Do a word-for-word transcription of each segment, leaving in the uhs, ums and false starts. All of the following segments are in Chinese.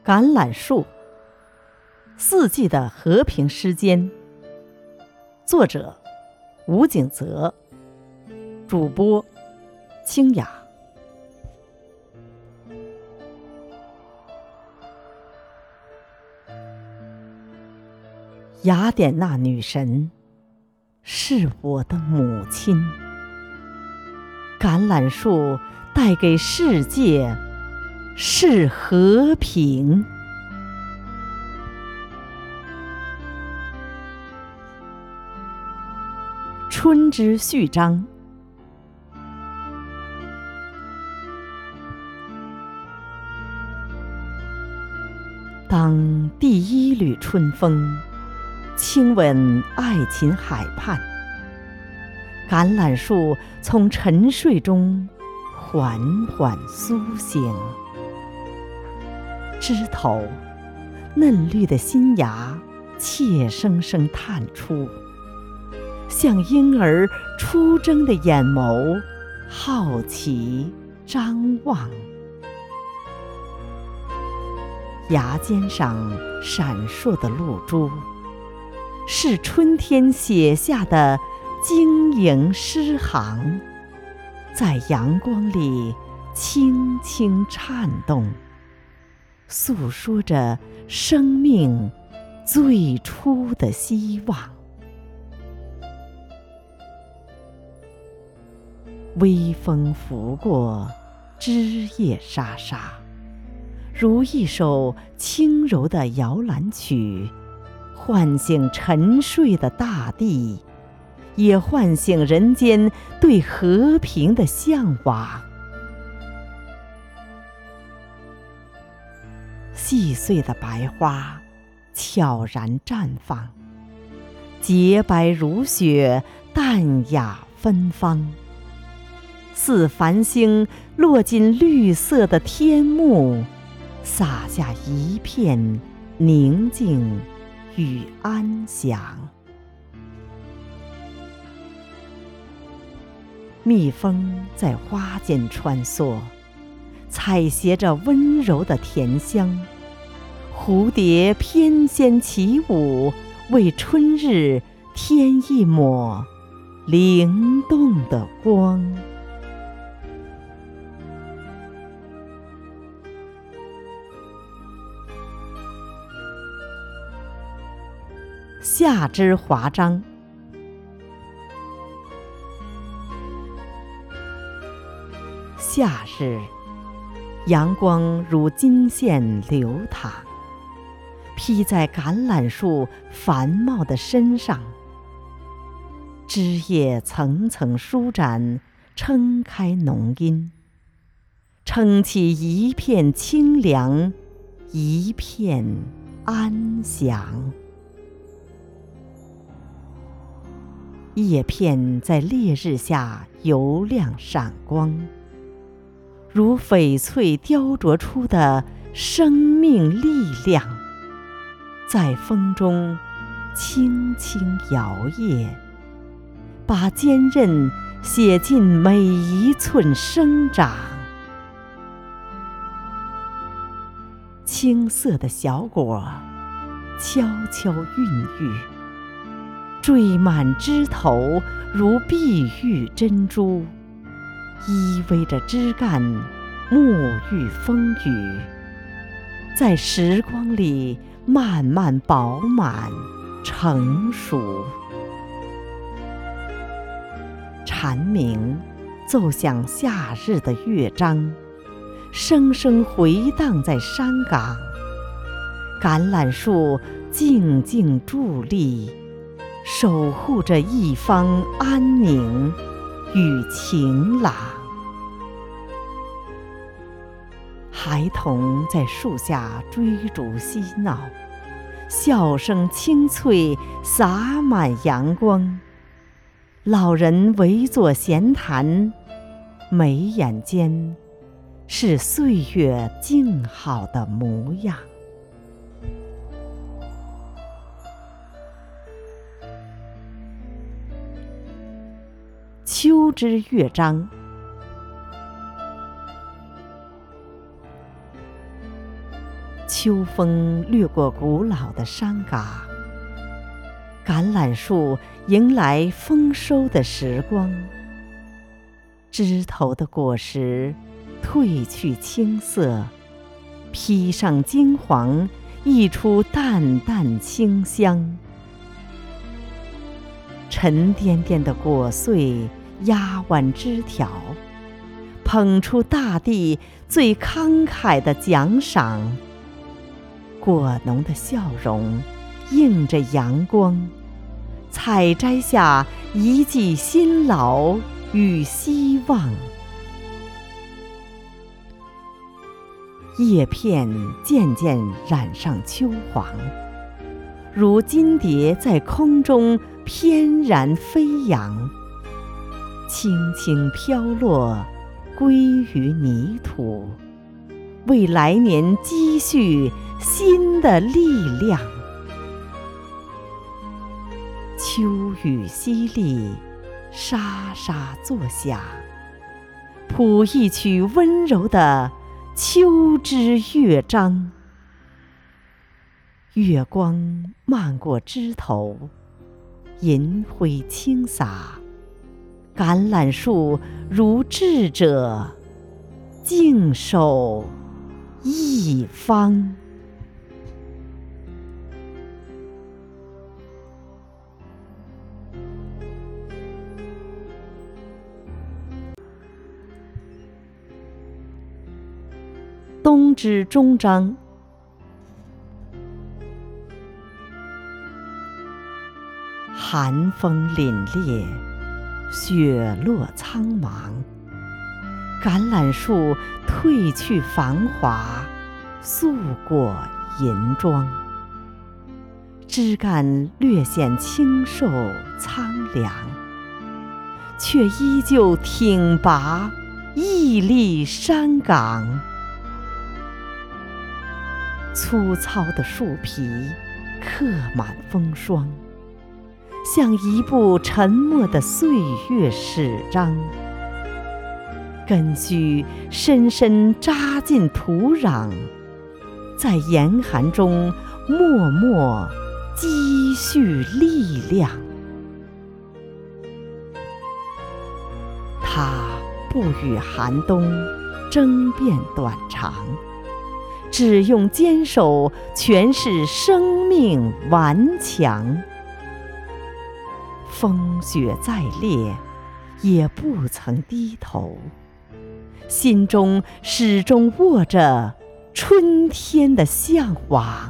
橄榄树，四季的和平诗间。作者：吴景泽，主播：清雅。雅典娜女神是我的母亲，橄榄树带给世界是和平。春之序章。当第一缕春风亲吻爱琴海畔，橄榄树从沉睡中缓缓苏醒，枝头嫩绿的新芽怯生生探出，像婴儿出征的眼眸好奇张望。芽尖上闪烁的露珠，是春天写下的晶莹诗行，在阳光里轻轻颤动，诉说着生命最初的希望。微风拂过，枝叶沙沙，如一首轻柔的摇篮曲，唤醒沉睡的大地，也唤醒人间对和平的向往。细碎的白花悄然绽放，洁白如雪，淡雅芬芳，似繁星落进绿色的天幕，洒下一片宁静与安详。蜜蜂在花间穿梭，采撷着温柔的甜香，蝴蝶翩跹起舞，为春日添一抹灵动的光。夏之华章。夏日，阳光如金线流淌，披在橄榄树繁茂的身上，枝叶层层舒展，撑开浓荫，撑起一片清凉，一片安详。叶片在烈日下油亮闪光，如翡翠雕琢出的生命力量，在风中轻轻摇曳，把坚韧写进每一寸生长。青涩的小果悄悄孕育，缀满枝头如碧玉珍珠，依偎着枝干沐浴风雨，在时光里慢慢饱满成熟。蝉鸣奏响夏日的乐章，声声回荡在山岗，橄榄树静静伫立，守护着一方安宁与晴朗。孩童在树下追逐嬉闹，笑声清脆，洒满阳光。老人围坐闲谈，眉眼间是岁月静好的模样。秋之乐章。秋秋风掠过古老的山岗，橄榄树迎来丰收的时光，枝头的果实褪去青色，披上金黄，溢出淡淡清香。沉甸甸的果穗压弯枝条，捧出大地最慷慨的奖赏。果农的笑容映着阳光，采摘下一季辛劳与希望。叶片渐渐染上秋黄，如金蝶在空中翩然飞扬，轻轻飘落，归于泥土，为来年积蓄新的力量。秋雨淅沥，沙沙作响，谱一曲温柔的秋之乐章。月光漫过枝头，银辉倾洒，橄榄树如智者，静守一方。冬之终章。寒风凛冽，雪落苍茫，橄榄树褪去繁华，素裹银装。枝干略显清瘦苍凉，却依旧挺拔屹立山岗。粗糙的树皮刻满风霜，像一部沉默的岁月史章。根须深深扎进土壤，在严寒中默默积蓄力量。它不与寒冬争辩短长，只用坚守诠释生命顽强。风雪再烈，也不曾低头，心中始终握着春天的向往。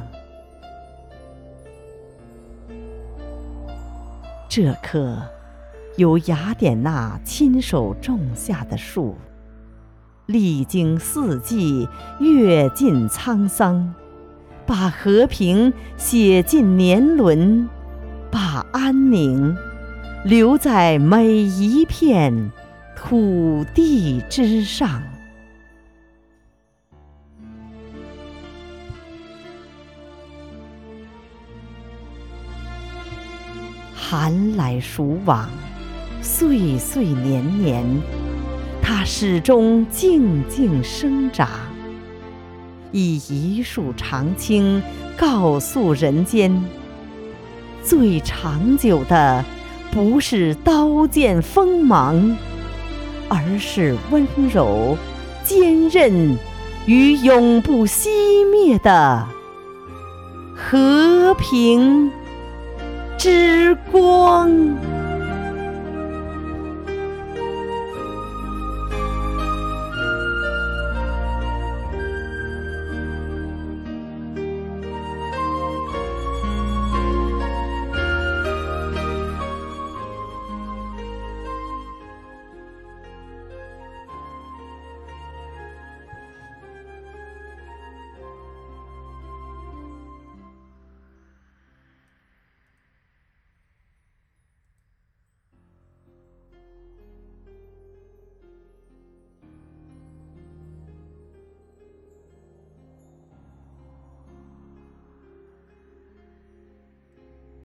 这棵由雅典娜亲手种下的树，历经四季，阅尽沧桑，把和平写进年轮，把安宁留在每一片土地之上。寒来暑往，岁岁年年，它始终静静生长，以一树长青告诉人间，最长久的不是刀剑锋芒，而是温柔、坚韧与永不熄灭的和平之光。